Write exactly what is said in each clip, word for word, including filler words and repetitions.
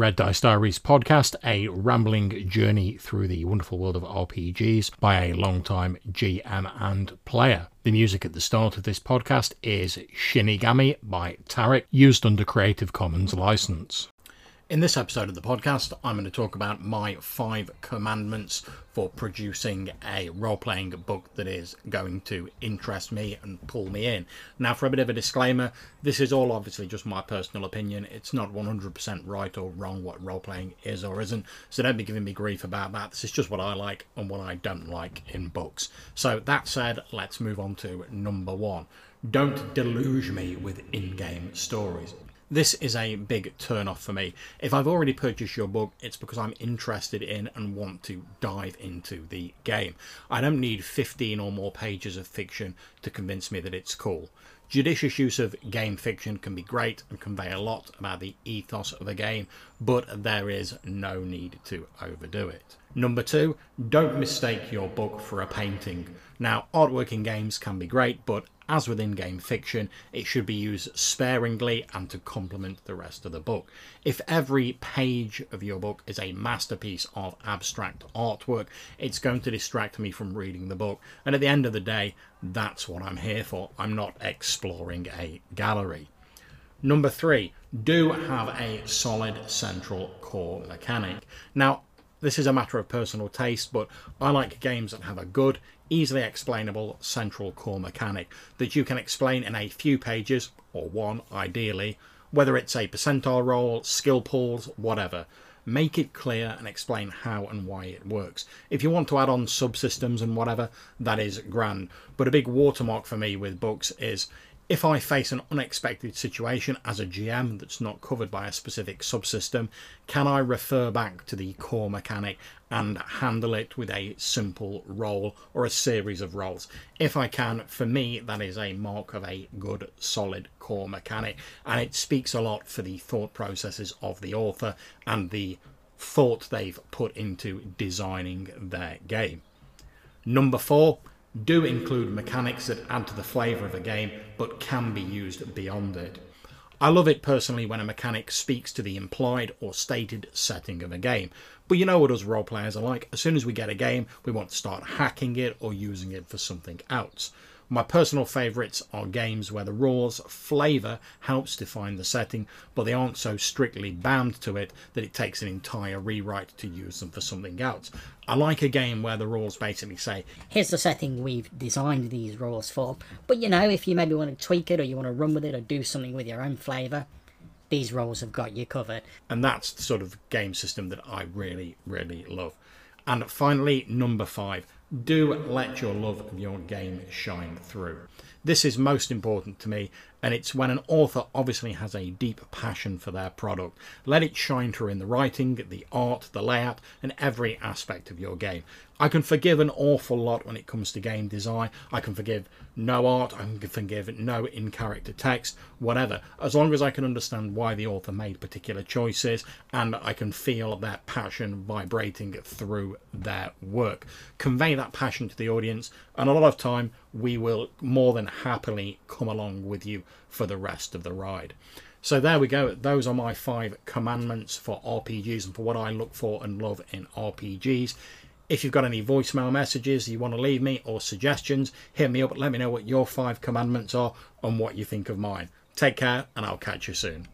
Red Dice Diaries podcast, a rambling journey through the wonderful world of R P Gs by a long-time G M and player. The music at the start of this podcast is Shinigami by Tarek, used under Creative Commons license. In this episode of the podcast, I'm going to talk about my five commandments for producing a role-playing book that is going to interest me and pull me in. Now, for a bit of a disclaimer, this is all obviously just my personal opinion. It's not one hundred percent right or wrong what role-playing is or isn't, so don't be giving me grief about that. This is just what I like and what I don't like in books. So that said, let's move on to number one. Don't deluge me with in-game stories. This is a big turn-off for me. If I've already purchased your book, it's because I'm interested in and want to dive into the game. I don't need fifteen or more pages of fiction to convince me that it's cool. Judicious use of game fiction can be great and convey a lot about the ethos of a game, but there is no need to overdo it. Number two, don't mistake your book for a painting. Now, artwork in games can be great, but as with in-game fiction, it should be used sparingly and to complement the rest of the book. If every page of your book is a masterpiece of abstract artwork, it's going to distract me from reading the book. And at the end of the day, that's what I'm here for. I'm not exploring a gallery. Number three, do have a solid central core mechanic. Now, this is a matter of personal taste, but I like games that have a good, easily explainable central core mechanic that you can explain in a few pages, or one ideally, whether it's a percentile roll, skill pools, whatever. Make it clear and explain how and why it works. If you want to add on subsystems and whatever, that is grand. But a big watermark for me with books is if I face an unexpected situation as a G M that's not covered by a specific subsystem, can I refer back to the core mechanic and handle it with a simple roll or a series of rolls? If I can, for me, that is a mark of a good, solid core mechanic, and it speaks a lot for the thought processes of the author and the thought they've put into designing their game. Number four, do include mechanics that add to the flavour of a game but can be used beyond it. I love it personally when a mechanic speaks to the implied or stated setting of a game. But you know what us role players are like. As soon as we get a game, we want to start hacking it or using it for something else. My personal favourites are games where the rules flavour helps define the setting, but they aren't so strictly bound to it that it takes an entire rewrite to use them for something else. I like a game where the rules basically say, here's the setting we've designed these rules for, but you know, if you maybe want to tweak it or you want to run with it or do something with your own flavour, these rules have got you covered. And that's the sort of game system that I really, really love. And finally, number five, do let your love of your game shine through. This is most important to me, and it's when an author obviously has a deep passion for their product. Let it shine through in the writing, the art, the layout, and every aspect of your game. I can forgive an awful lot when it comes to game design. I can forgive no art, I can forgive no in-character text, whatever, as long as I can understand why the author made particular choices and I can feel that passion vibrating through their work. Convey that passion to the audience, and a lot of time we will more than happily come along with you for the rest of the ride. So there we go. Those are my five commandments for R P Gs and for what I look for and love in R P Gs. If you've got any voicemail messages you want to leave me or suggestions, hit me up. Let me know what your five commandments are and what you think of mine. Take care, and I'll catch you soon.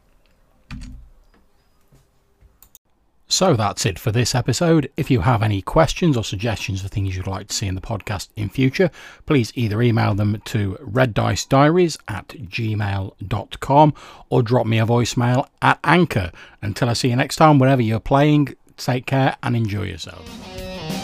So that's it for this episode. If you have any questions or suggestions for things you'd like to see in the podcast in future, please either email them to reddicediaries at gmail dot com or drop me a voicemail at Anchor. Until I see you next time, wherever you're playing, take care and enjoy yourselves.